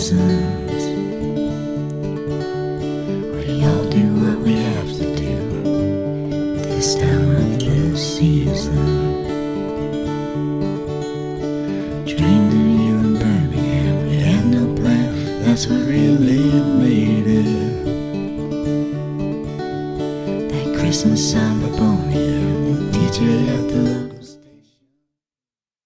reasons. We all do what we have to do this time of the season. Dreamed of you in Birmingham, we had no plan, that's what really made it. That Christmas samba Boney and the DJ at the